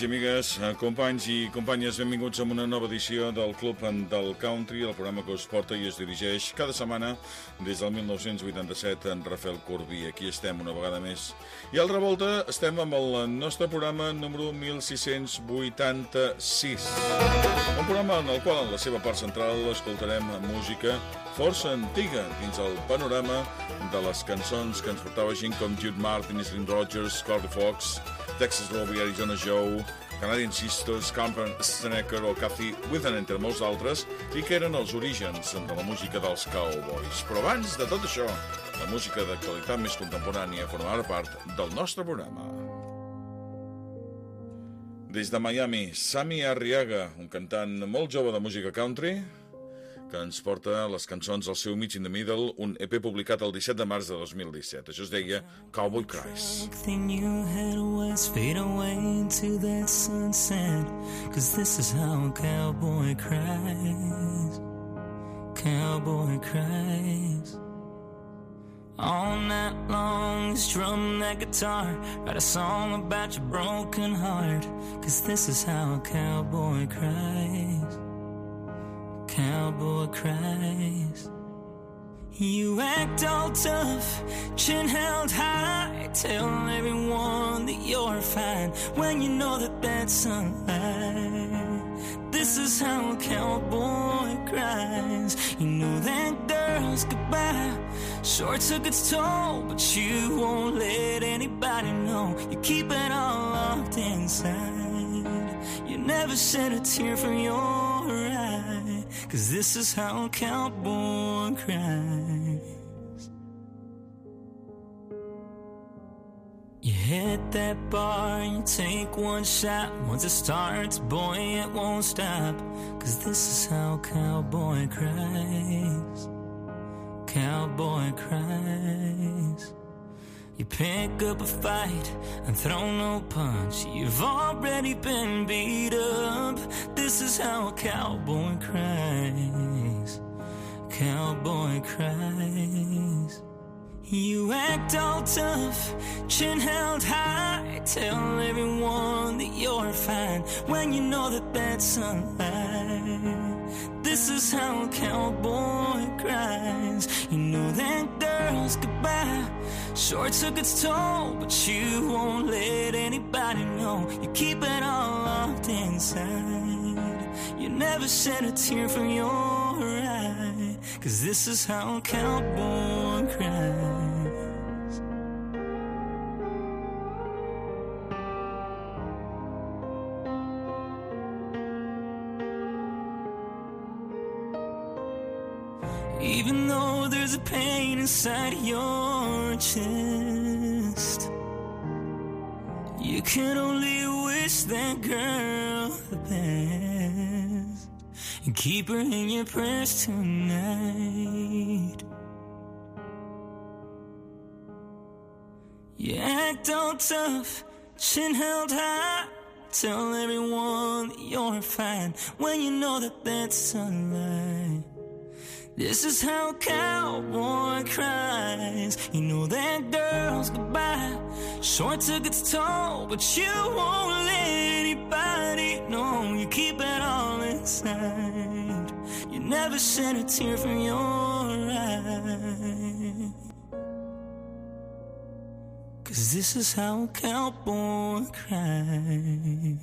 i amigues, companys i companyes, benvinguts a una nova edició del Club del Country, el programa que us porta i es dirigeix cada setmana des del 1987 en Rafael Corbí. Aquí estem una vegada més. I altra volta estem amb el nostre programa número 1686. Un programa en el qual en la seva part central escoltarem música força antiga dins el panorama de les cançons que ens portava gent com Jude Martin, Slim Rogers, Cory Fox, Texas Robbie, Arizona Joe, Canadian Sisters, Camper Snecker o Kathy Withen, entre molts altres, i que eren els orígens de la música dels Cowboys. Però abans de tot això, la música d'actualitat més contemporània formarà part del nostre programa. Des de Miami, Sammy Arriaga, un cantant molt jove de música country, que ens porta les cançons del seu Meet in the Middle, un EP publicat el 17 de març de 2017. Això es deia Cowboy Cries. Fade away to that sunset, 'cause this is how a cowboy cries. Cowboy cries. All night long, strum that guitar, write a song about your broken heart, 'cause this is how a cowboy cries. Cowboy cries. You act all tough, chin held high, tell everyone that you're fine when you know that that's a lie. This is how a cowboy cries. You know that girl's goodbye sure took its toll, but you won't let anybody know. You keep it all locked inside. You never shed a tear from your eye, 'cause this is how a cowboy cries. You hit that bar and you take one shot. Once it starts, boy, it won't stop, 'cause this is how a cowboy cries. Cowboy cries. You pick up a fight and throw no punch. You've already been beat up. This is how a cowboy cries. Cowboy cries. You act all tough, chin held high, tell everyone that you're fine when you know that that's a lie. This is how a cowboy cries. You know that girl's goodbye sure took its toll, but you won't let anybody know. You keep it all locked inside. You never shed a tear from your eye, 'cause this is how a cowboy cries. Even though there's a pain inside your chest, you can only wish that girl the best and keep her in your prayers tonight. You act all tough, chin held high, tell everyone that you're fine when you know that that's a lie. This is how a cowboy cries. You know that girl's goodbye sure took its toll, but you won't let anybody know. You keep it all inside. You never shed a tear from your eye, 'cause this is how a cowboy cries.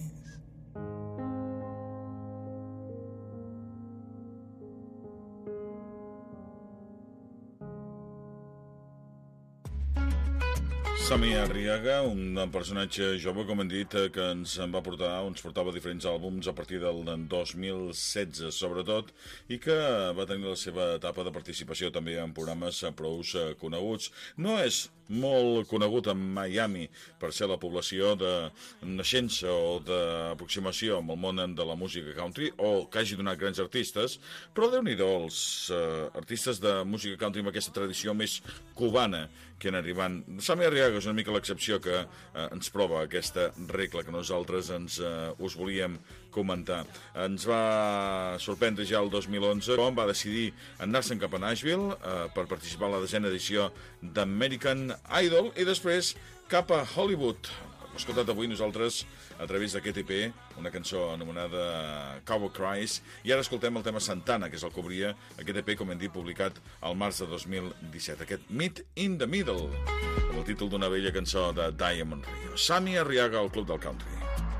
Sammy Arriaga, un personatge jove, com hem dit, que ens portava diferents àlbums a partir del 2016, sobretot, i que va tenir la seva etapa de participació també en programes prou coneguts. No és molt conegut a Miami per ser la població de naixença o d'aproximació amb el món de la música country, o que hagi donat grans artistes, però déu-n'hi-do els artistes de música country amb aquesta tradició més cubana que han arribat. Sammy Arriaga és una mica l'excepció que ens prova aquesta regla que nosaltres us volíem comentar. Ens va sorprendre ja el 2011 quan va decidir anar-se'n cap a Nashville per participar a la 10ª edició d'American Idol i després cap a Hollywood, escoltat avui nosaltres a través d'aquest EP, una cançó anomenada Cowboy Cries, i ara escoltem el tema Santana, que és el que obria aquest EP, com hem dit, publicat al març de 2017. Aquest Meet in the Middle, amb el títol d'una vella cançó de Diamond Rio. Sammy Arriaga, al Club del Country.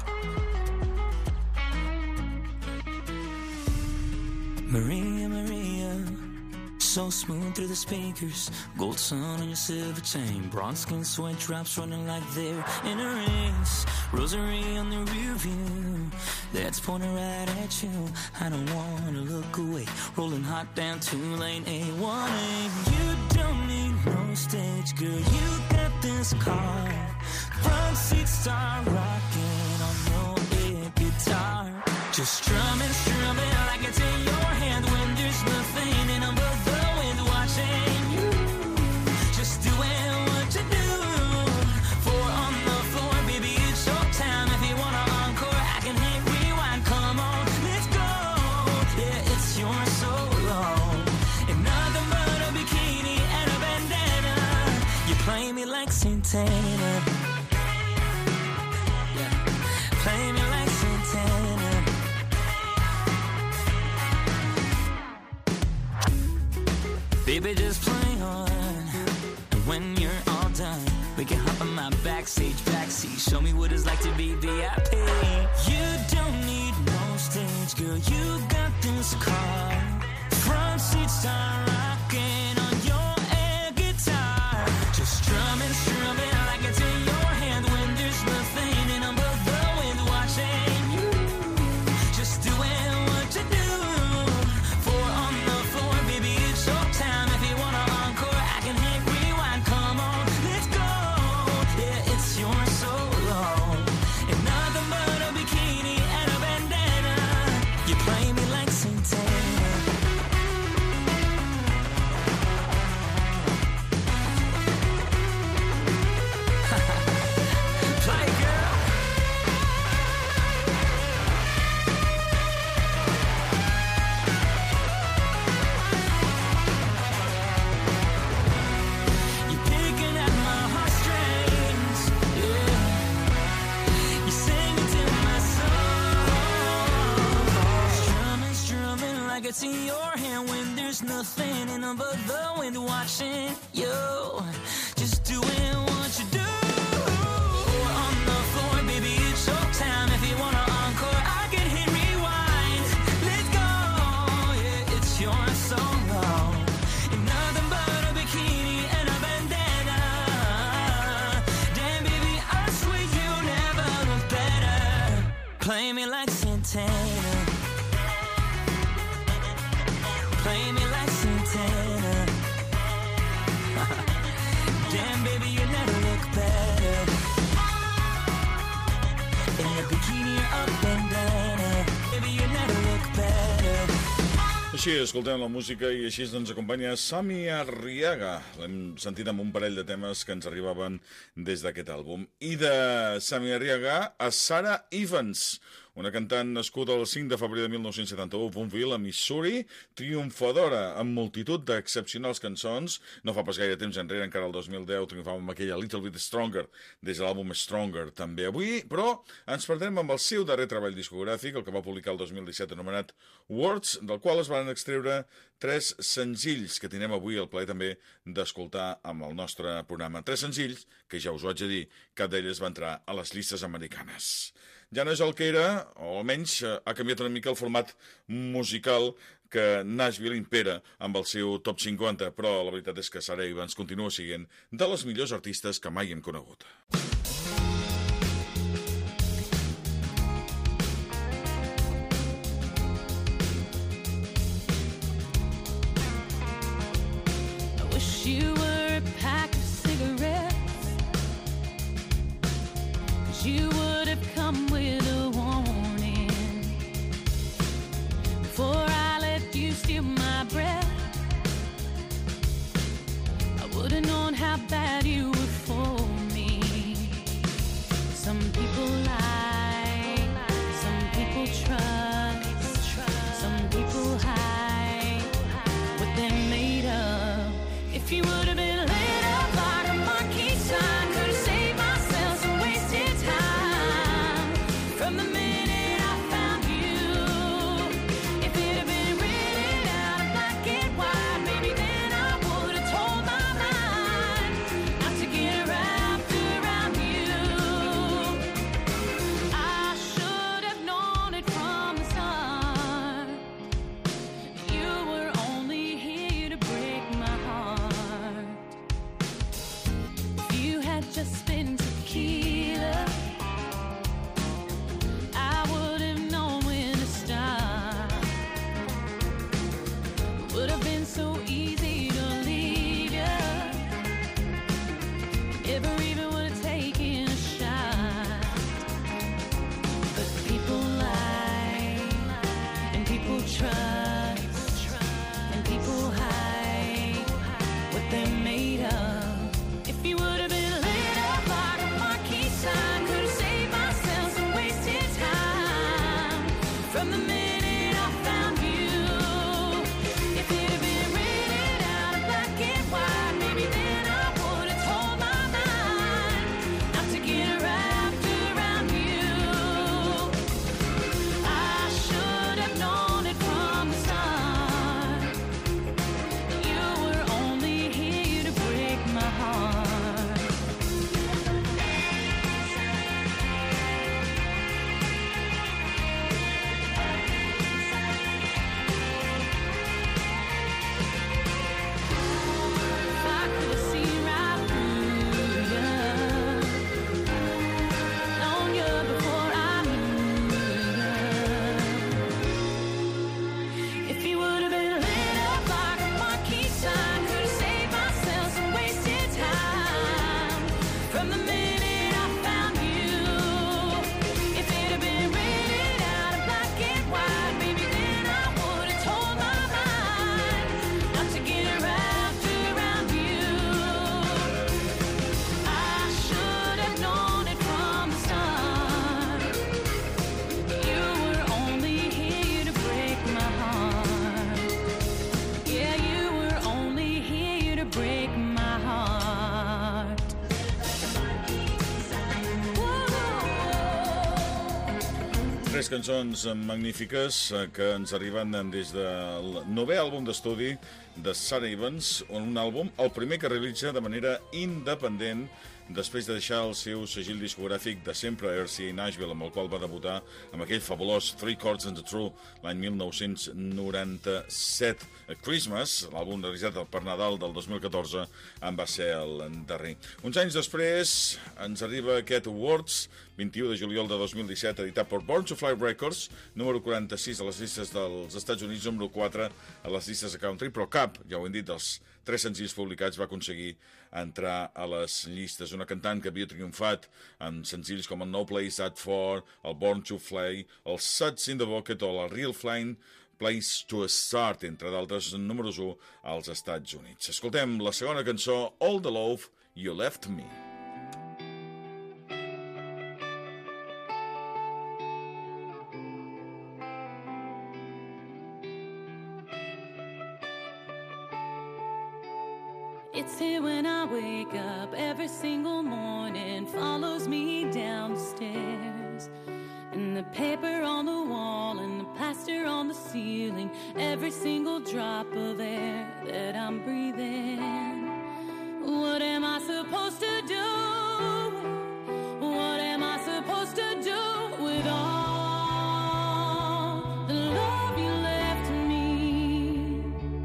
Maria, Maria, so smooth through the speakers, gold sun on your silver chain, bronze skin sweat drops running like they're in a race, rosary on the rear view, that's pointing right at you. I don't wanna look away, rolling hot down 2-lane A1A. You don't need no stage, girl, you got this car, front seat start rocking on your air guitar, just strumming, strumming like it's in your hand when there's nothing in them but the wind watching you, just doing what you do. Four on the floor, baby, it's your time. If you wanna encore, I can hit rewind. Come on, let's go. Yeah, it's your solo, and nothing but a bikini and a bandana. You play me like Santana. Yeah, play me like Santana. Baby, just play on, and when you're all done, we can hop on my backstage backseat. Show me what it's like to be VIP. You don't need no stage, girl, you got this car, front seat start rocking on your air guitar, just strumming, strumming like it's in your hand when there's nothing in them but the wind watching you, just doing what you do. Four on the floor, baby, it's your time. If you wanna encore, I can hit rewind. Come on, let's go. Yeah, it's your solo, and nothing but a bikini and a bandana. You play me like Santana. Play, girl. You're picking at my heartstrings, yeah. You sing it to my soul, strumming, strumming like it's in your hand when there's nothing in them but the wind watching you, just doing what you do. On the floor, baby, it's your time. If you wanna encore, I can hit rewind. Let's go, yeah, it's your solo, and nothing but a bikini and a bandana. Damn, baby, I swear you never look better. Play me like Santana. Play me like Santana. Damn, baby, you never look better. In the bikini or up bandana. Baby, you never look better. Així escoltem la música i així ens acompanya Sammy Arriaga. L'hem sentit amb un parell de temes que ens arribaven des d'aquest àlbum. I de Sammy Arriaga a Sarah Evans, una cantant nascuda el 5 de febrer de 1971 a Boonville, a Missouri, triomfadora amb multitud d'excepcionals cançons. No fa pas gaire temps enrere, encara el 2010, triomfava amb aquella Little Bit Stronger, des de l'àlbum Stronger també avui, però ens perdrem amb el seu darrer treball discogràfic, el que va publicar el 2017 anomenat Words, del qual es van extreure 3 senzills que tenim avui el plaer també d'escoltar amb el nostre programa. 3 senzills que ja us ho haig de dir, cap d'elles va entrar a les llistes americanes. Ja no és el que era, o almenys ha canviat una mica el format musical que Nashville impera amb el seu Top 50, però la veritat és que Sarah Evans continua sent de les millors artistes que mai hem conegut. I wish you were a pack of cigarettes, 'cause you would have come with a warning before I let you steal my breath. I would have known how bad you were for me. Some people lie, some people trust, some people hide what they're made of. If you would have been lit up like a monkey sign, could have saved myself some wasted time. just been tequila, I would have known when to stop. Would have been so easy to leave you, ever even would have taken a shot. But people lie, and people trust, and people hide what they're made of. If you would have been lit up like a marquee sign, could have saved myself some wasted time. From the minute I found you, if it had been written out in black and white, maybe then I would have told my mind not to get wrapped around you. I should have known it from the start. You were only here to break my heart. If I could have seen right through you, known you before I knew you. If you would have been lit up like a marquee sign, could have saved myself some wasted time. From the minute I found you, if it had been written out in black and white, maybe then I would have told my mind not to get wrapped around you. I should have known it from the start. You were only here to break my heart. Yeah, you were only here to break my heart. Tres cançons magnífiques que ens arriben des del 9è àlbum d'estudi de Sara Evans, un àlbum, el primer que realitza de manera independent després de deixar el seu segell discogràfic de sempre, RCA Nashville, amb el qual va debutar amb aquell fabulós Three Chords and a True l'any 1997. Christmas, l'àlbum realitzat per Nadal del 2014, en va ser el darrer. Uns anys després ens arriba aquest Awards, 21 de juliol de 2017, editat per Born to Fly Records, número 46 a les llistes dels Estats Units, número 4 a les llistes de country, però cap, ja ho hem dit, dels 3 senzills publicats va aconseguir entrar a les llistes. Una cantant que havia triomfat amb senzills com el No Place That Far, el Born to Fly, el Suds in the Bucket o la Real Flying Place to Start, entre d'altres, números 1 als Estats Units. Escoltem la segona cançó, All the Love You Left Me. It's here when I wake up every single morning, follows me down the stairs. And the paper on the wall and the plaster on the ceiling, every single drop of air that I'm breathing. What am I supposed to do? What am I supposed to do with all the love you left me?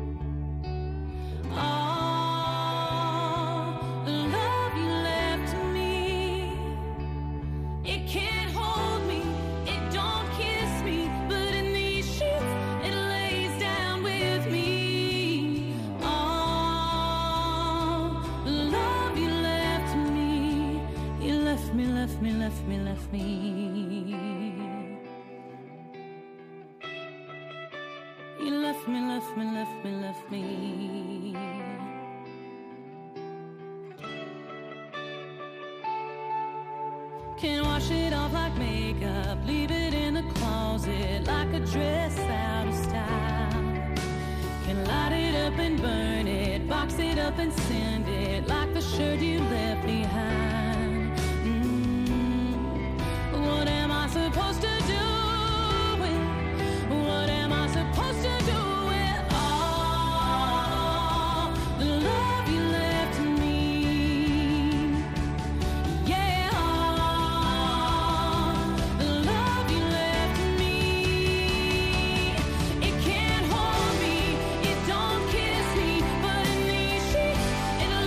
All the love you left me. It can't hold me, it don't kiss me, but in these sheets it lays down with me. All the love you left me. You left me, left me, left me, left me. You left me, left me, left me, left me. Can wash it off like makeup, leave it in the closet like a dress out of style. Can light it up and burn it, box it up and send it like the shirt you left behind. What am I supposed to do with? What am I supposed to do with all the love you left me? Yeah, all the love you left me. It can't hold me, it don't kiss me, but in these sheets it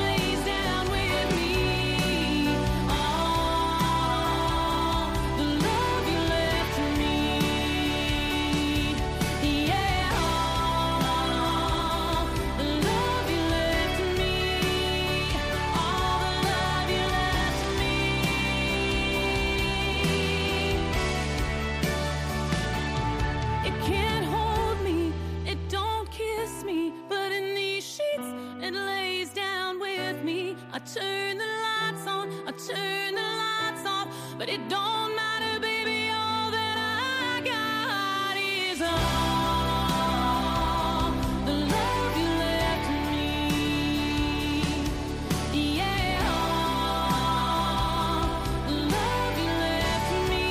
turn the lights on, I turn the lights off, but it don't matter, baby, all that I got is all the love you left me. Yeah, all the love you left me.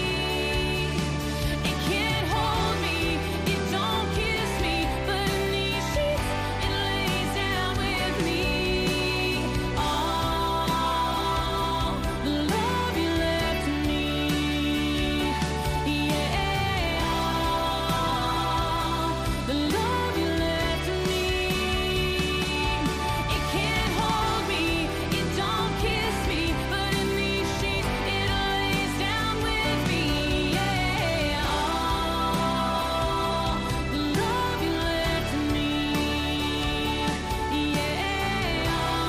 It can't hold me, it don't kiss me, but in these sheets it lays down with me. All the love you left me. Yeah, all the love you left me. It can't hold me, it don't kiss me, but in these sheets it lays down with me. Yeah, all the love you left me. Yeah,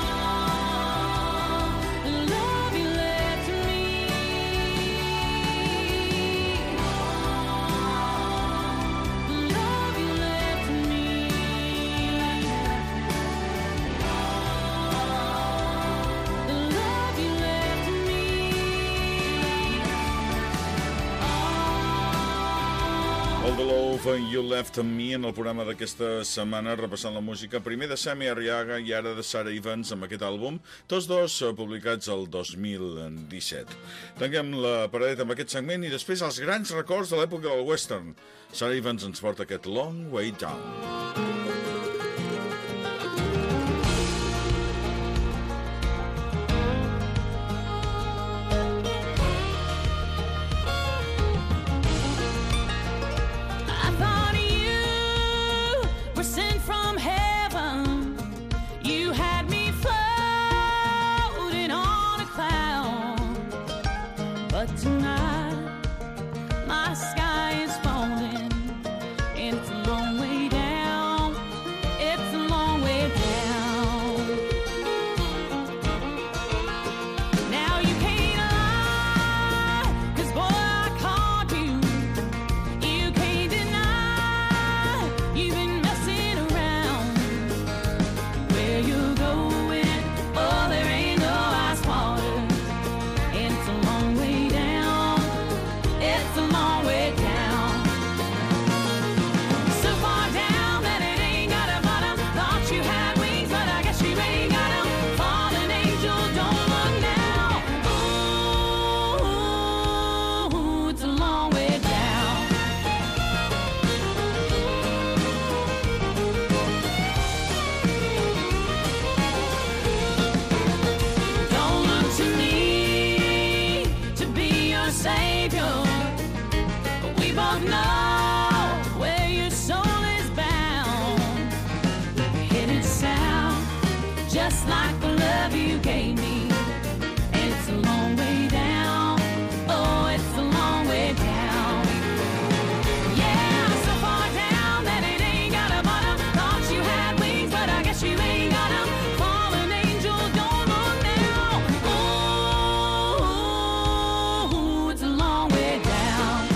all the love you left me. The love you left me. The love you left me. All the Love You Left Me en el programa d'aquesta setmana, repassant la música primer de Sammy Arriaga i ara de Sara Evans amb aquest àlbum, tots dos publicats el 2017. Tanquem la paradeta amb aquest segment i després els grans records de l'època del western. Sara Evans ens porta aquest Long Way Down. I thought you were sent from heaven. You had me floating on a cloud. But tonight, my sky is falling, and it's a long way down. It's a long way down. Now you can't lie, 'cause boy, I caught you. You can't deny you've been messing around. Where you're going, oh, there ain't no ice water. And it's a long way down. It's a long way down. So far down that it ain't got a bottom. Thought you had wings, but I guess you ain't got 'em. Fallen angel, don't look now. Ooh, it's a long way down. Don't look to me to be your savior, but we both know where your soul is bound. Headed south, just like the love you gave me. And it's a long way down. Oh, it's a long way down. Yeah, so far down that it ain't got a bottom. Thought you had wings, but I guess you ain't got 'em. Fallen angel, don't look now. Ooh, it's a long way down.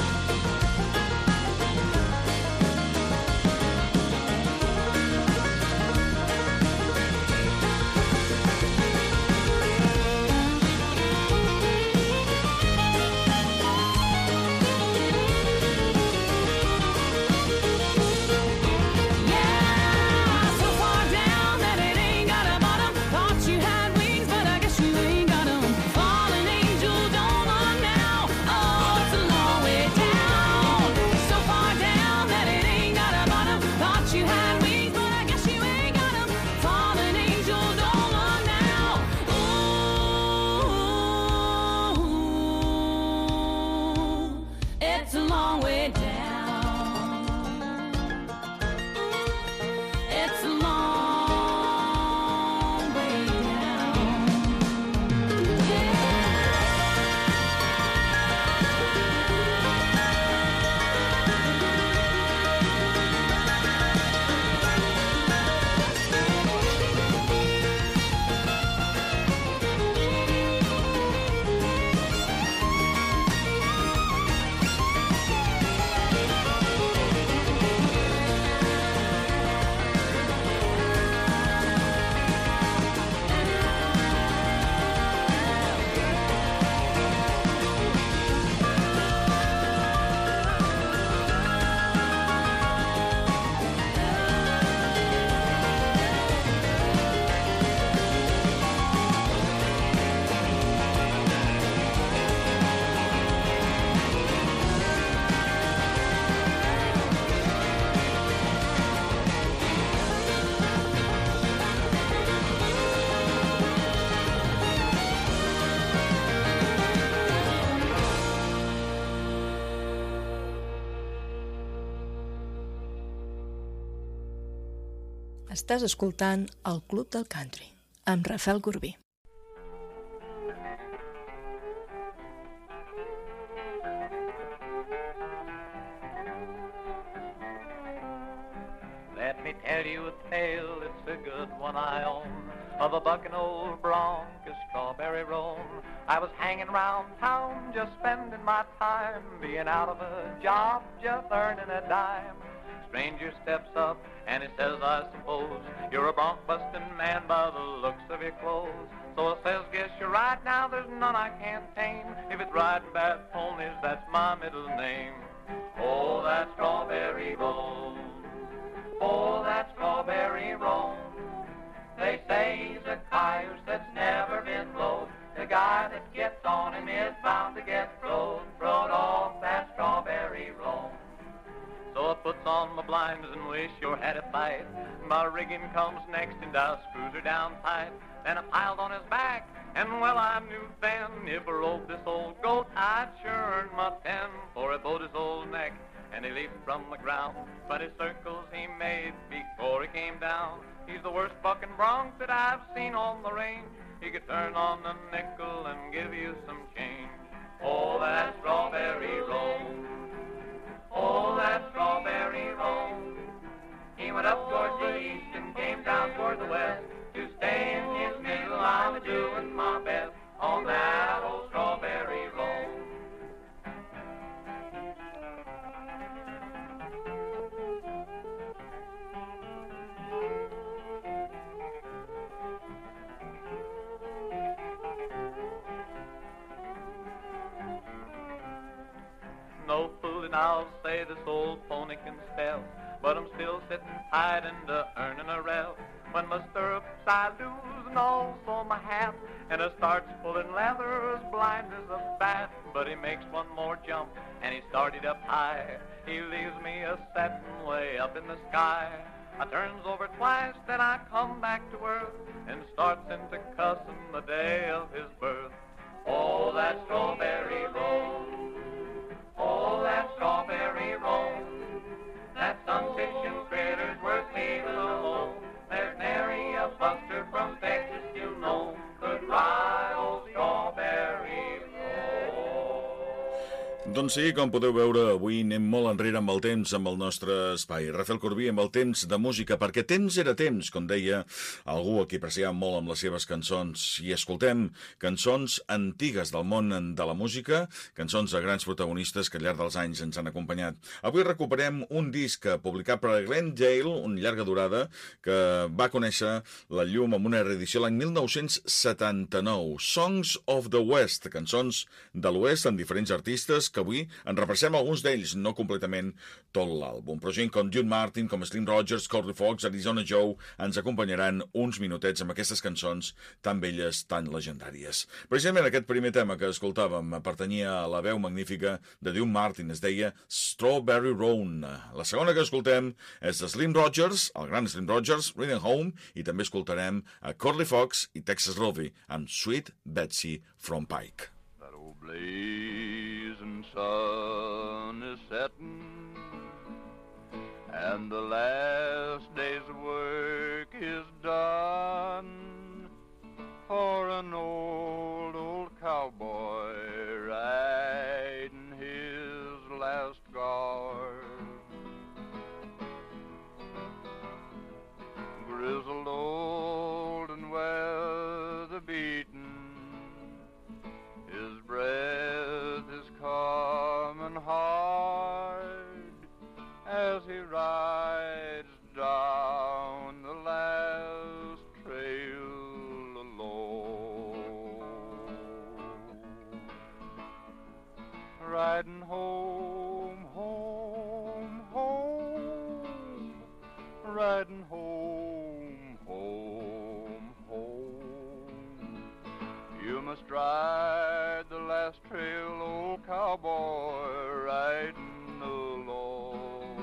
Yeah, so far down that it ain't got a bottom. Thought you had wings, but I guess you ain't got 'em. Fallen angel, don't look now. Oh, it's a long way down. So far down that it ain't got a bottom. Thought you had wings, but I guess you ain't got 'em. Fallen angel, don't look now. Ooh, it's a long way down. It's a long way down. Estàs escoltant el Club del Country, amb Rafael Corbí. Let me tell you a tale, it's a good one I own, of a bucking old bronc, a strawberry roan. I was hanging round town, just spending my time, being out of a job, just earning a dime. Stranger steps up and he says, I suppose you're a bronc-busting man by the looks of your clothes. So I says, guess you're right, now there's none I can't tame. If it's riding bad ponies, that's my middle name. Oh, that strawberry roan. Oh, that strawberry roan. They say he's a cayuse that's never been blowed. The guy that gets on him is bound to get throwed off that strawberry roan. So I puts on my blinds and wish you had a fight. My rigging comes next and I screws her down tight. Then I piled on his back, and well I knew then, if I rode this old goat, I'd sure earn my 10. For I bowed his old neck, and he leaped from the ground. 20 circles he made before he came down. He's the worst bucking bronc that I've seen on the range. He could turn on a nickel and give you some change. Oh, that strawberry roan. Oh, that strawberry roan. He went up towards the east and came down toward the west. To stay in his middle, I was doing my best on that old strawberry roan. No fooling, I'll say this old pony can spell, but I'm still sitting tight and earning a rel. When my stirrups I lose and also my hat, and I starts pulling leather as blind as a bat. But he makes one more jump and he started up high. He leaves me a settin' way up in the sky. I turns over twice, then I come back to earth and starts into cussin' the day of his birth. Oh, that strawberry roan. Oh, that strawberry roan. That sun-fishing critter's worth leaving alone. There's nary a buster from Texas you know could ride old strawberry roan. Doncs sí, com podeu veure, avui anem molt enrere amb el temps, amb el nostre espai. Rafael Corbí, amb el temps de música, perquè temps era temps, com deia algú a qui apreciava molt amb les seves cançons. I escoltem cançons antigues del món de la música, cançons de grans protagonistes que al llarg dels anys ens han acompanyat. Avui recuperem un disc publicat per Glenn Dale, una llarga durada, que va conèixer la llum amb una reedició l'any 1979. Songs of the West, cançons de l'Oest amb diferents artistes que avui en repassem alguns d'ells, no completament tot l'àlbum. Però gent com June Martin, com Slim Rogers, Courtney Fox, Arizona Joe ens acompanyaran uns minutets amb aquestes cançons tan belles, tan legendàries. Precisament aquest primer tema que escoltàvem pertanyia a la veu magnífica de June Martin, es deia Strawberry Roan. La segona que escoltem és de Slim Rogers, el gran Slim Rogers, Riding Home, i també escoltarem a Courtney Fox i Texas Rovey amb Sweet Betsy from Pike. That old blazing sun is setting, and the last day's work is done for an old cowboy riding his last guard. Grizzled old and weather-beaten, his breath is coming hard as he rides down the last trail alone. Riding home, home, home, riding home, home, home. You must ride the last trail, old cowboy, riding alone.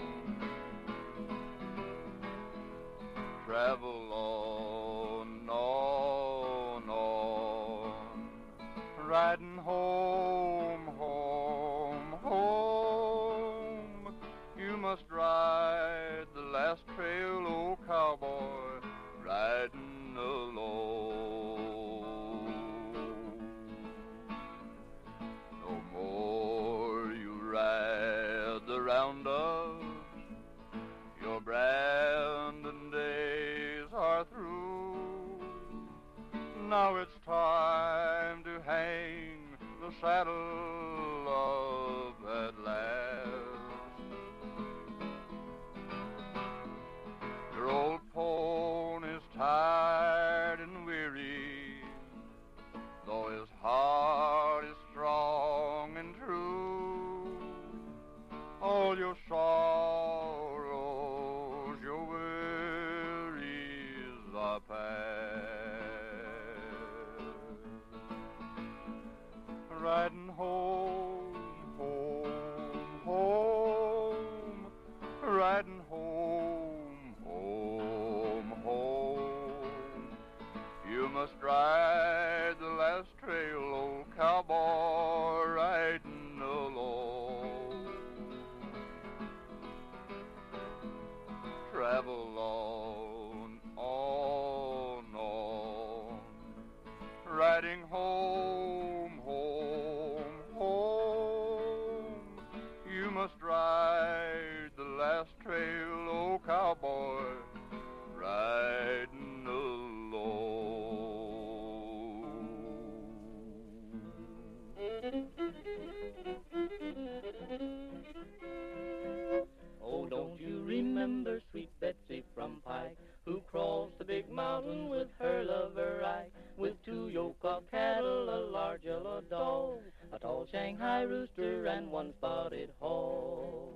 Travel on, on, on, riding home, home, home. You must ride the last trail, old cowboy. time to hang the saddle up at last. Your old pony's tired and weary, though his heart is strong and true. All your sorrows, your worries are past. Riding home, home, home, riding home, home, home. You must ride the last trail, old cowboy, riding alone. Travel on, riding home, home, home. You must ride the last trail, old cowboy, riding alone. Oh, don't you remember sweet Betsy from Pike, who crossed the big mountain with her lover Ike, with 2 yoke of cattle, a large yellow dog, a tall Shanghai rooster, and 1 spotted hog.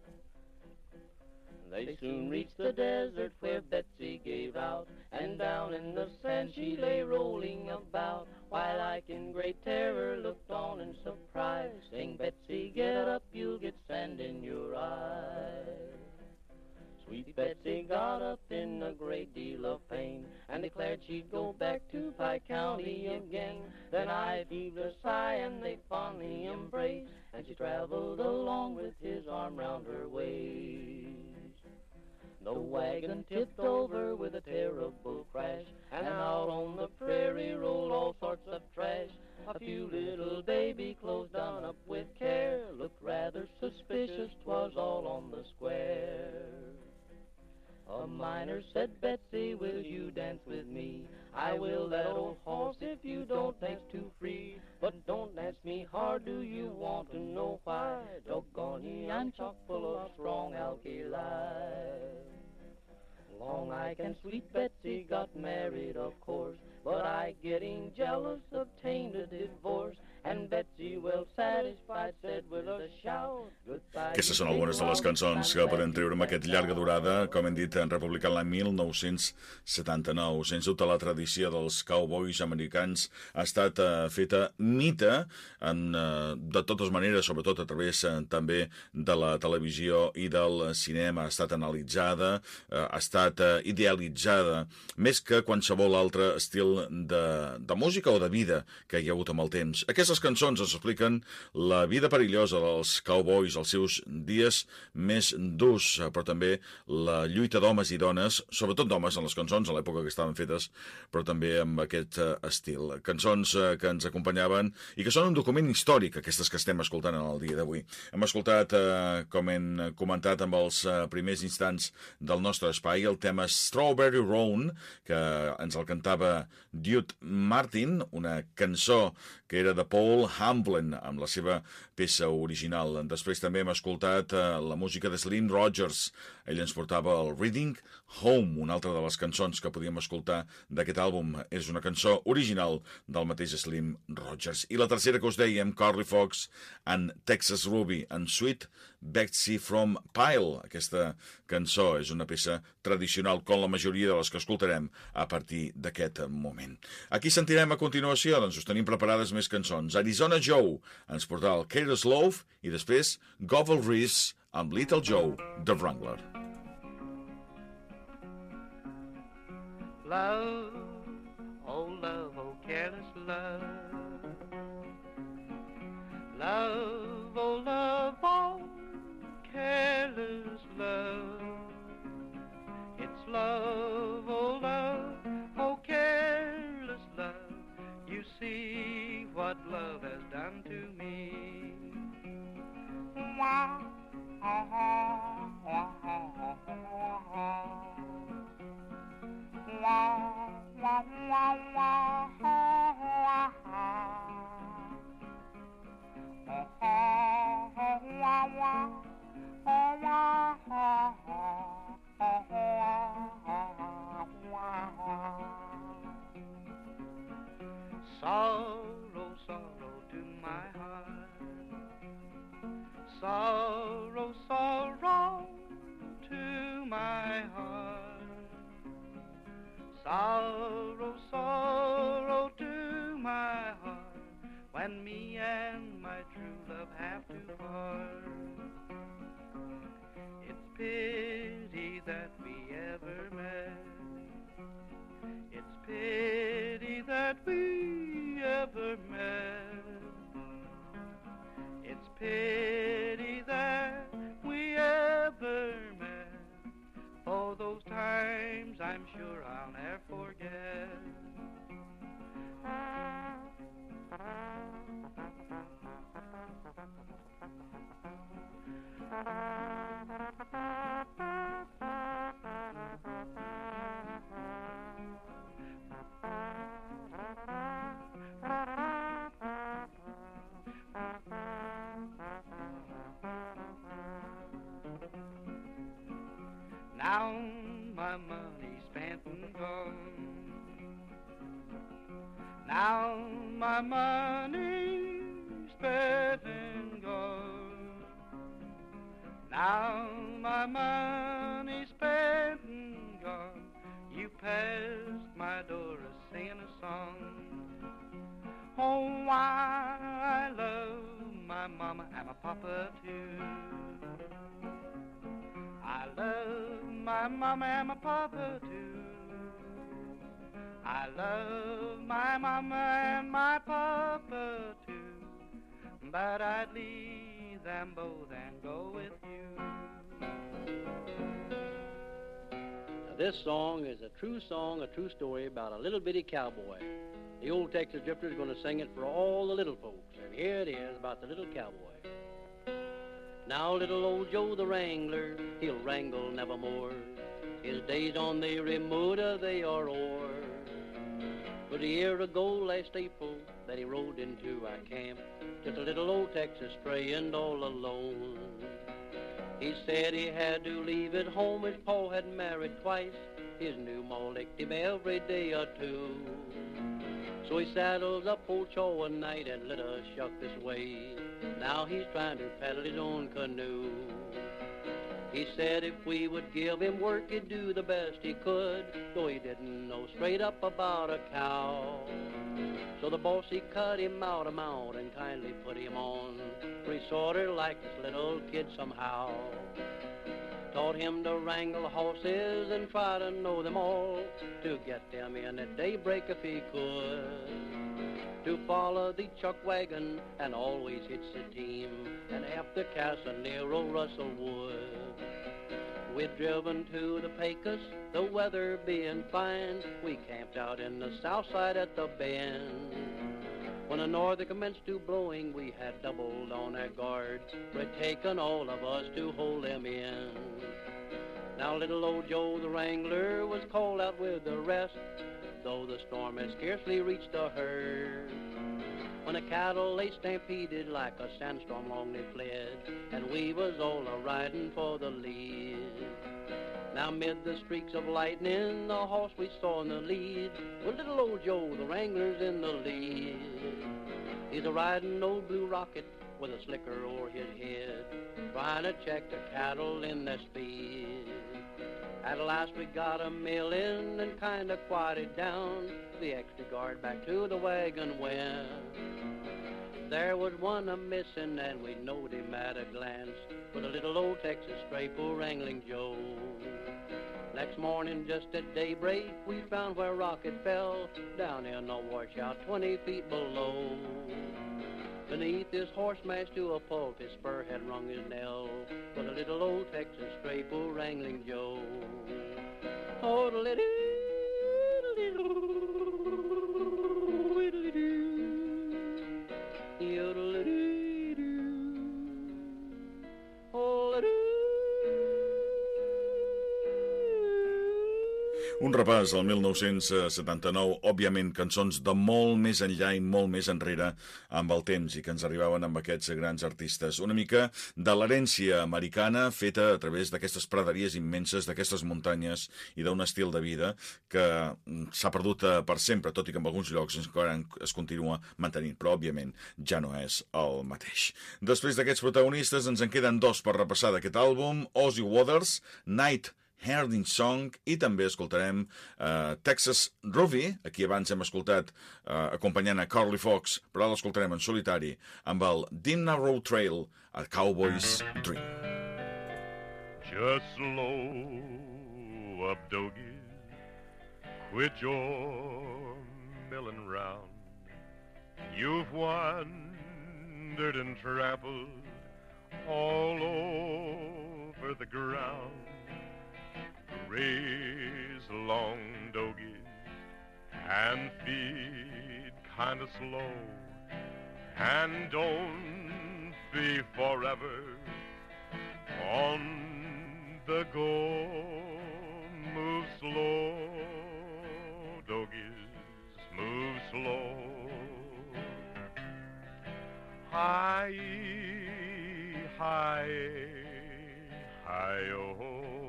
They soon reached the desert where Betsy gave out, and down in the sand she lay rolling about, while Ike in great terror looked on in surprise, saying, Betsy, get up, you'll get sand in your eyes. Sweet Betsy got up in a great deal of pain, and declared she'd go back to Pike County again. Then Ike heaved a sigh, and they fondly embraced, and she traveled along with his arm round her waist. The wagon tipped over with a terrible crash, and out on the prairie rolled all sorts of trash. A few little baby clothes done up with care looked rather suspicious, 'twas all on the square. A miner said, Betsy, will you dance with me? I will that old horse if you don't dance too free. But don't dance me hard, do you want to know why? Doggone ye, I'm chock full of strong alkali. Long Ike and sweet Betsy got married, of course, but I, getting jealous, obtained a divorce. And Betsy, well satisfied, said with a shout, goodbye. Aquestes són algunes de les cançons que podem treure amb aquest llarga durada, com hem dit, republicat l'any 1979. Sens dubte, la tradició dels cowboys americans ha estat feta mite de totes maneres, sobretot a través també de la televisió i del cinema. Ha estat analitzada, ha estat idealitzada, més que qualsevol altre estil de música o de vida que hi ha hagut amb el temps. Aquestes cançons ens expliquen la vida perillosa dels cowboys, els seus dies més durs, però també la lluita d'homes i dones, sobretot d'homes en les cançons, a l'època que estaven fetes, però també amb aquest estil. Cançons que ens acompanyaven i que són un document històric, aquestes que estem escoltant en el dia d'avui. Hem escoltat, com hem comentat amb els primers instants del nostre espai, el tema Strawberry Roan, que ens el cantava Dude Martin, una cançó que era de Paul Hamblin, amb la seva peça original. Després també hem escoltat la música de Slim Rogers. Ell ens portava el Reading Home, una altra de les cançons que podíem escoltar d'aquest àlbum. És una cançó original del mateix Slim Rogers. I la tercera que us dèiem, Carly Fox and Texas Ruby and Sweet Betsy from Pyle. Aquesta cançó és una peça tradicional, com la majoria de les que escoltarem a partir d'aquest moment. Aquí sentirem a continuació, doncs us tenim preparades més cançons. Arizona Joe ens portarà el Careless Love i després Govel Reese amb Little Joe, The Wrangler. Love, oh careless love. Love, oh careless love. It's love, oh careless love. You see what love has done to me. Wah, wah, wah, wah, wah. Sorrow, sorrow to my heart. Sorrow, sorrow to my heart. Sorrow, sorrow to my heart, when me and my true love have to part. It's pity that we ever met. It's pity that we ever met. It's pity that we ever met. Oh, those times I'm sure I'll never forget. Now my money's spent and gone. Now my money's spent and gone. Now my money's spent and gone. You passed my door a-singing a song. Oh, I love my mama and my papa too. I love my mama and my papa too. I love my mama and my papa too. But I'd leave them both and go with you. Now, this song is a true song, a true story about a little bitty cowboy. The old Texas Drifter's going to sing it for all the little folks. And here it is about the little cowboy. Now little old Joe the Wrangler, he'll wrangle nevermore. His days on the remuda, they are o'er. But a year ago, last April, that he rode into our camp, just a little old Texas stray and all alone. He said he had to leave at home, his pa had married twice. His new ma licked him every day or two. So he saddles up old Chaw one night and let us shuck this way. Now he's trying to paddle his own canoe. He said if we would give him work, he'd do the best he could, though he didn't know straight up about a cow. So the boss, he cut him out a mount and kindly put him on, for he sorter liked this little kid somehow. Taught him to wrangle horses and try to know them all, to get them in at daybreak if he could, to follow the chuck wagon and always hitch the team, and after Casa near old Russell Wood. We'd driven to the Pecos, the weather being fine. We camped out in the south side at the bend. When the norther commenced to blowing, we had doubled on our guard, for it taken all of us to hold them in. Now little old Joe the Wrangler was called out with the rest, though the storm had scarcely reached the herd. When the cattle they stampeded like a sandstorm long they fled, and we was all a-riding for the lead. Now mid the streaks of lightning, the horse we saw in the lead, with little old Joe the Wrangler's in the lead. He's a-riding old Blue Rocket with a slicker o'er his head, trying to check the cattle in their speed. At last we got a mill in and kinda quieted down. The extra guard back to the wagon went. There was one a-missing and we knowed him at a glance, with a little old Texas stray poor wrangling Joe. Next morning just at daybreak we found where Rocket fell, down in a washout 20 feet below. Beneath his horse mashed to a pulp, his spur had rung his knell, with a little old Texas stray poor wrangling Joe. Oh, the little Un repàs al 1979, òbviament cançons de molt més enllà i molt més enrere amb el temps i que ens arribaven amb aquests grans artistes. Una mica de l'herència americana feta a través d'aquestes praderies immenses, d'aquestes muntanyes i d'un estil de vida que s'ha perdut per sempre, tot i que en alguns llocs encara es continua mantenint, però òbviament ja no és el mateix. Després d'aquests protagonistes ens en queden dos per repassar d'aquest àlbum, Ozzy Waters, Night Herding Song, i també escoltarem Texas Ruby, aquí abans hem escoltat acompanyant a Carly Fox, però ara l'escoltarem en solitari amb el Dinah Road Trail, a Cowboy's Dream. Just slow up, doggy, quit your milling round. You've wandered and traveled all over the ground. Raise long doggies and feed kind of slow, and don't be forever on the go. Move slow, doggies, move slow. Hi, hi, hi, oh.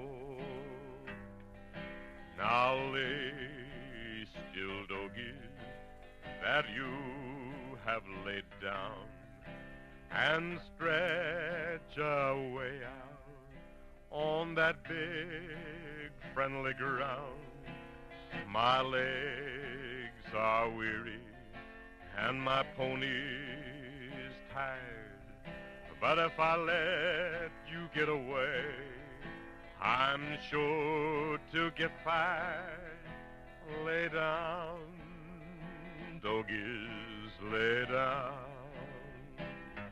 Now lay still, doggies, that you have laid down, and stretch away out on that big friendly ground. My legs are weary and my pony's tired, but if I let you get away, I'm sure to get fired. Lay down, doggies, lay down.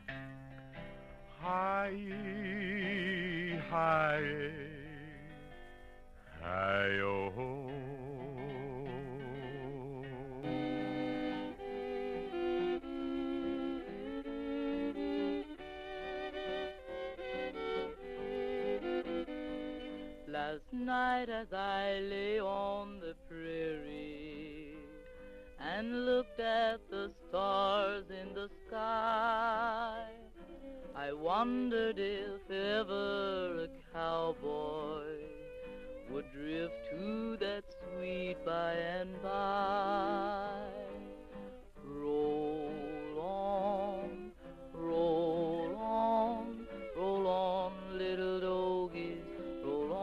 Hi, hi, hi, oh. Last night as I lay on the prairie and looked at the stars in the sky, I wondered if ever a cowboy would drift to that sweet by and by. Roll on, roll on, roll on, little doggies. Roll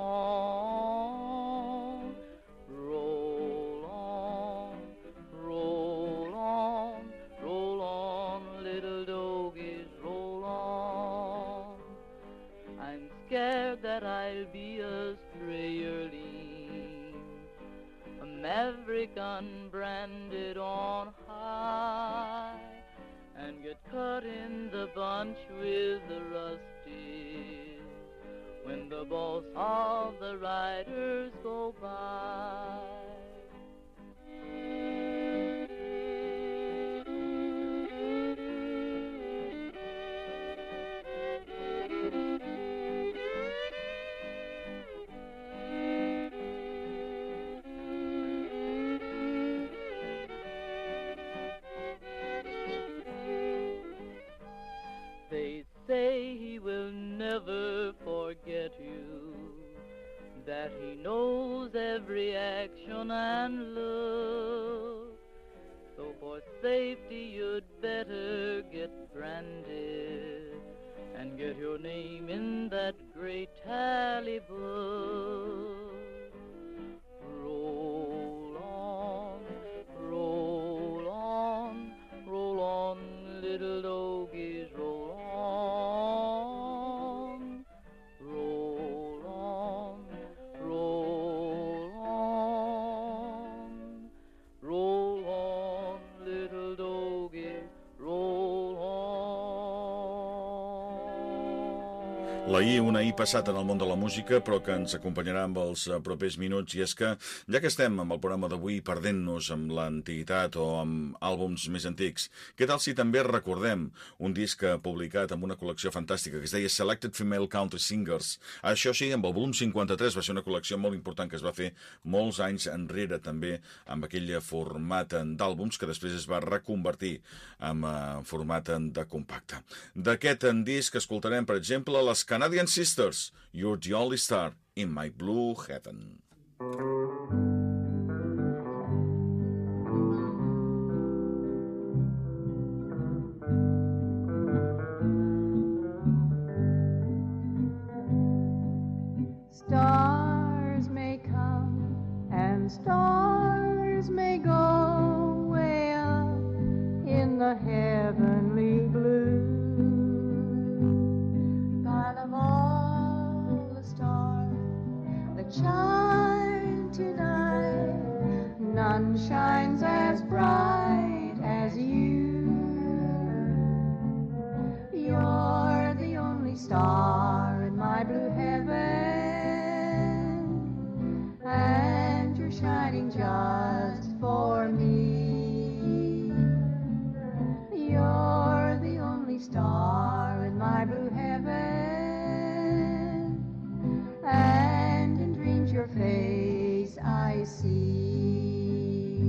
on, roll on, roll on, roll on, little doggies, roll on. I'm scared that I'll be a stray early, a maverick unbranded on high, and get caught in the bunch with the rusty when the boss of the riders go by. They say he will never forget you, that he knows L'ahir, un ahir passat en el món de la música, però que ens acompanyarà amb els propers minuts, i és que, ja que estem amb el programa d'avui perdent-nos amb l'antiguitat o amb àlbums més antics, què tal si també recordem un disc publicat amb una col·lecció fantàstica que es deia Selected Female Country Singers? Això sí, amb el volum 53 va ser una col·lecció molt important que es va fer molts anys enrere, també amb aquell format d'àlbums que després es va reconvertir en format de compacte. D'aquest disc escoltarem, per exemple, les Canadian Sisters, You're the Only Star in My Blue Heaven. Stars may come and stars may go way up in the heavenly blue. But of all the stars that shine tonight, none shines as bright as you. You're the only star in my blue heaven, and you're shining just for me. You're the only star in my blue heaven, and in dreams your face I see.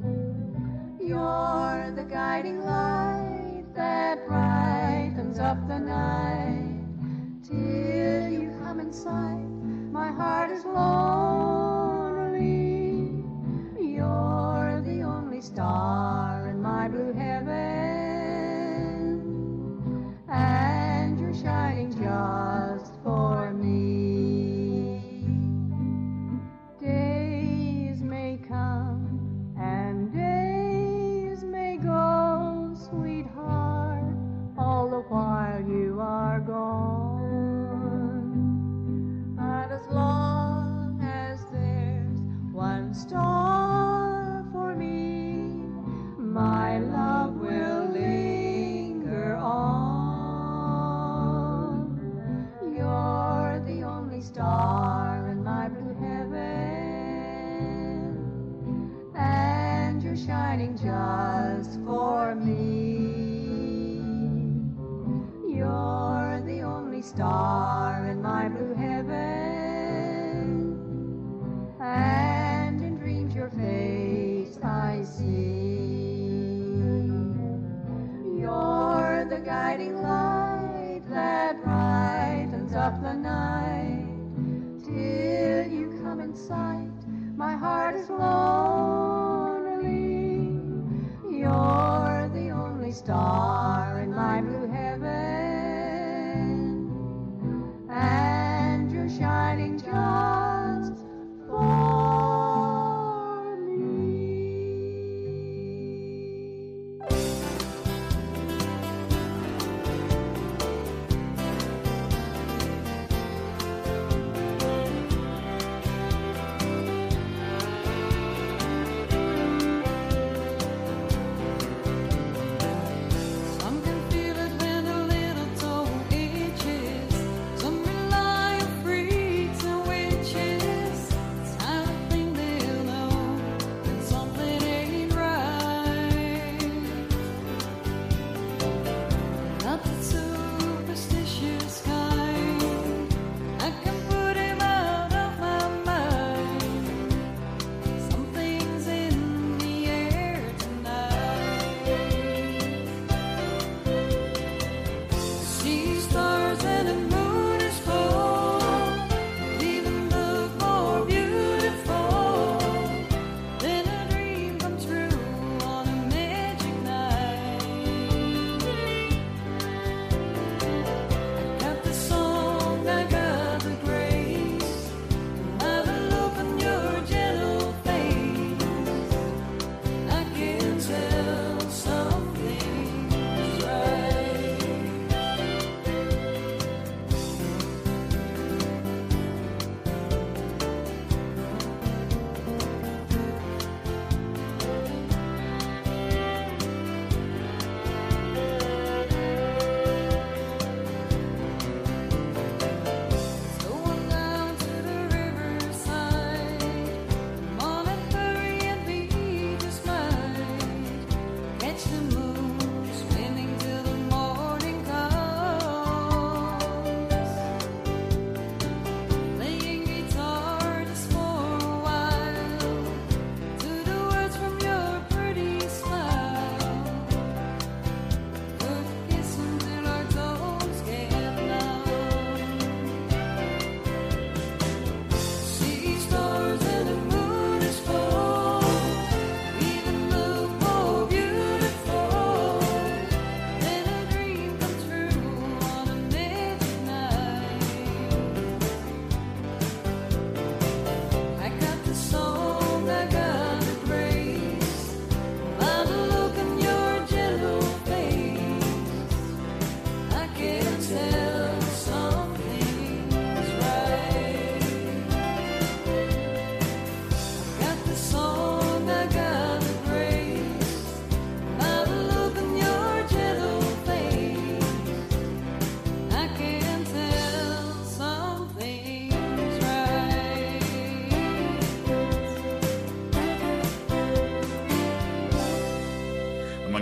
You're the guiding light that brightens up the night. Till you come in sight, my heart is lonely. You're the only star in my blue heaven, and you're shining just for me. Days may come and days may go, sweetheart, all the while you are gone. And as long as there's one star for me, my love will linger on. You're the only star in my blue heaven, and you're shining just for me. You're the only star in my blue heaven, and in dreams your face I see. You're the guiding light that brightens up the night. Till you come in sight, my heart is lonely. You're the only star in my blue heaven, and you're shining just for me. Some can feel it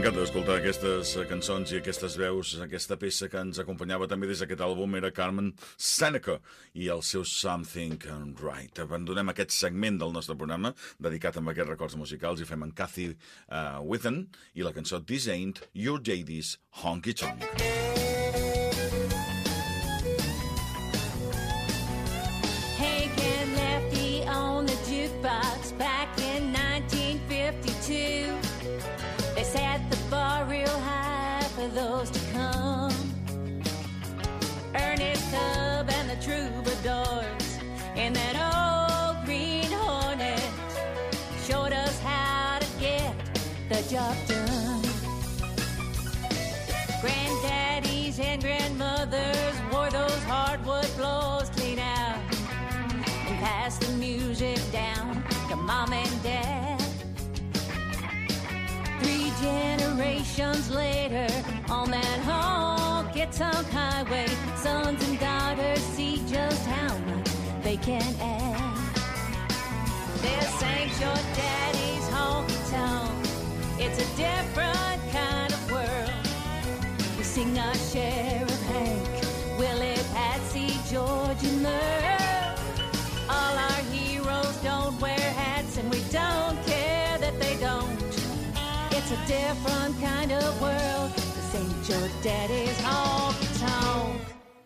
M'encanta escoltar aquestes cançons i aquestes veus. Aquesta peça que ens acompanyava també des d'aquest àlbum era Carmen Seneca i el seu Something Right. Abandonem aquest segment del nostre programa dedicat a aquests records musicals i fem en Kathy Withen i la cançó This Ain't Your Daddy's Honky Tonk. Hank and Lefty on the jukebox back in 1952. They set the bar real high for those to come. Ernest Tubb and the Troubadours in that old green Hornet showed us how to get the job done. Granddaddies and grandmothers wore those hardwood floors clean out and passed the music down to Mom and Dad. 3 generations later, on that honky-tonk highway, sons and daughters see just how much they can add. This ain't your daddy's honky-tonk. It's a different kind of world. We sing our share of Hank, Willie, Patsy, George, and Merle. All our heroes don't wear hats, and we don't care that they don't. It's a different kind of world. This ain't your daddy's honky-tonk.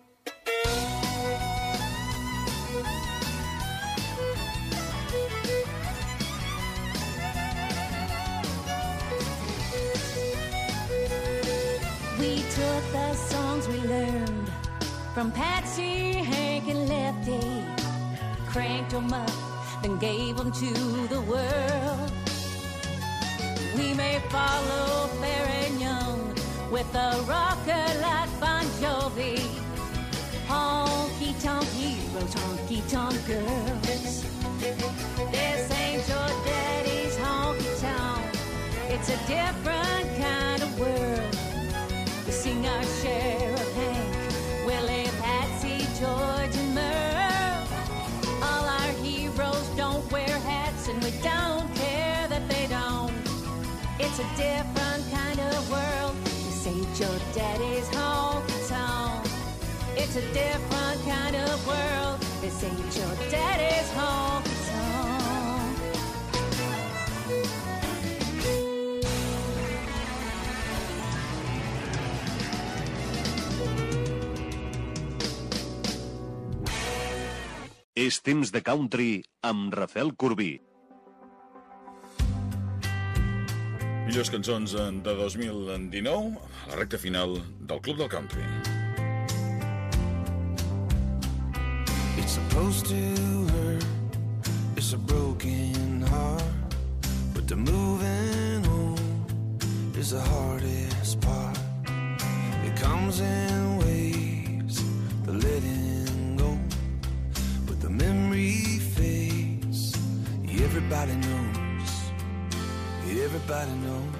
We took the songs we learned from Patsy, Hank, and Lefty, cranked them up, then gave them to the world. We may follow fair and young with a rocker like Bon Jovi. Honky-tonk heroes, honky-tonk girls. This ain't your daddy's honky-tonk. It's a different kind of world. We sing our share of Hank, Willie, Patsy, George, and Merle. All our heroes don't wear hats, and we don't care that they don't. It's a different kind of world. This ain't your daddy's honky-tonk. It's a different kind of world. This ain't your daddy's honky-tonk. És temps de country amb Rafael Corbí. Millors cançons de 2019, a la recta final del Club del Country. It's supposed to hurt, it's a broken heart, but the moving on is the hardest part. It comes in waves, the letting go, but the memory fades. Everybody knows, everybody knows.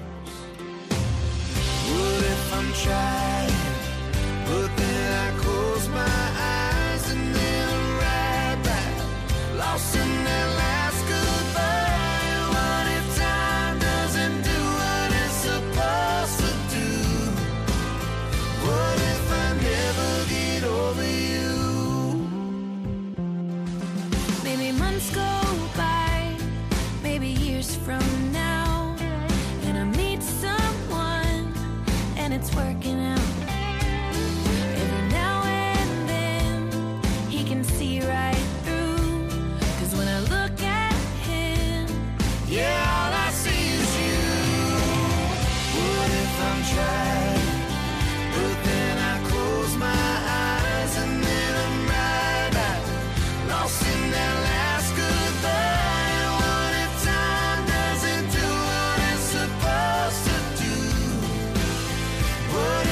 What if I'm trying, but then I close my eyes and then I'm right back, lost in that last goodbye. What if time doesn't do what it's supposed to do? What if I never get over you? Maybe months go by, maybe years from now, and I meet someone and it's working out. Every now and then he can see right through, 'cause when I look at him, Yeah, all I see is you. What if I'm trying, but then I close my eyes and then I'm right back, lost in that last goodbye. What if time doesn't do what it's supposed to do? What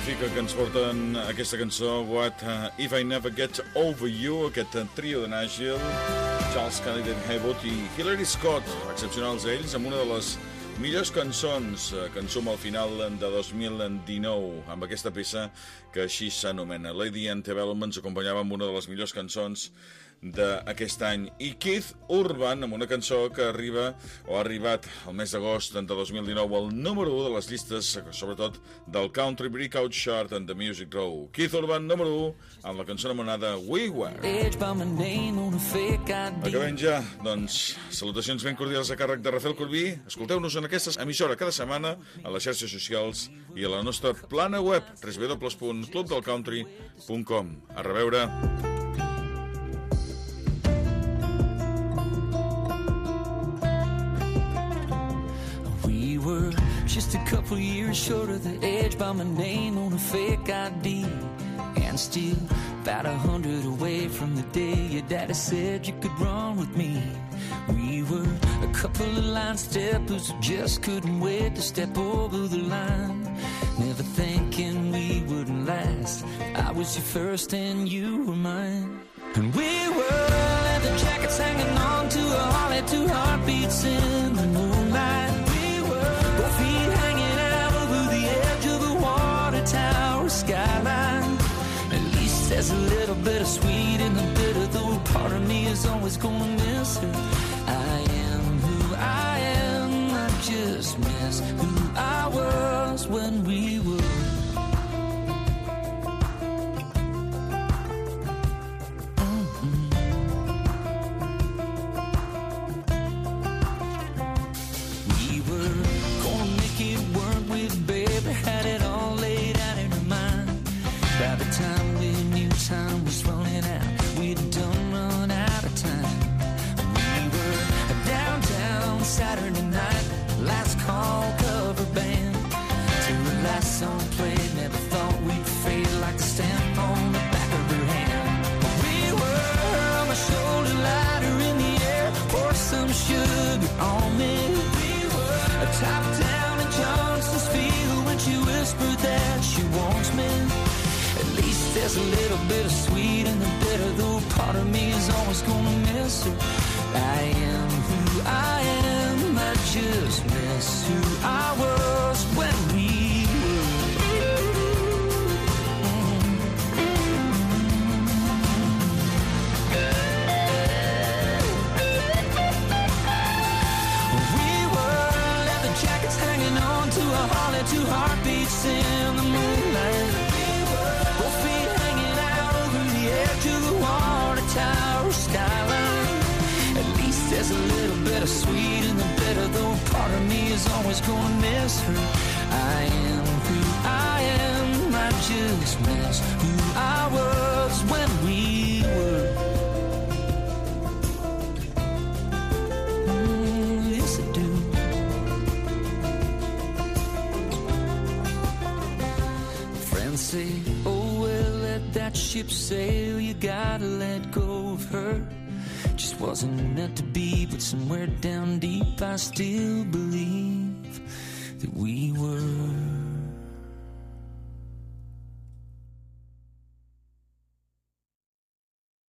magnífica que ens porten aquesta cançó What If I Never Get Over You, aquest trio de Nashville, Charles Kennedy Haywood i Hillary Scott, excepcionals ells, amb una de les millors cançons que en suma al final de 2019, amb aquesta peça que així s'anomena Lady Antebellum. Ens acompanyava amb una de les millors cançons d'aquest any, i Keith Urban amb una cançó que arriba o ha arribat el mes d'agost de 2019 al número 1 de les llistes, sobretot del Country Breakout Chart and the Music Row. Keith Urban, número 1, amb la cançó anomenada We Were. Acabem ja, doncs, salutacions ben cordials a càrrec de Rafael Corbí. Escolteu-nos en aquesta emissora cada setmana a les xarxes socials i a la nostra plana web www.clubdelcountry.com. A reveure. Just a couple years short of the edge by my name on a fake ID, and still about 100 away from the day your daddy said you could run with me. We were a couple of line steppers who just couldn't wait to step over the line, never thinking we wouldn't last. I was your first and you were mine. And we were leather jackets hanging on to a Harley, 2 heartbeats in the moonlight. Both feet hanging out over the edge of the water tower skyline. At least there's a little bit of sweet in the bitter, though part of me is always gonna miss her. I am who I am, I just miss who I was when we were. Time was running out, we'd done run out of time. We were downtown Saturday night, last call cover band, till the last song played. Never thought we'd fade like the stamp on the back of her hand. We were on my shoulder, lighter in the air, pour some sugar on me. We were top down in Johnson's Field when she whispered that she wants me. At least there's a little bit of sweet in the bitter, though part of me is always gonna miss her. I am who I am, I just miss who I was when we were leather jackets hanging on to a Harley, 2 heartbeats in the moonlight. Both feet hanging out over the edge of the water tower skyline. At least there's a little bit of sweet in the bitter, though part of me is always gonna miss her. I am who I am, I just miss who I was when we were. Yes, I do. Friends say, that ship sail, you gotta let go of her. Just wasn't meant to be, but somewhere down deep I still believe that we were.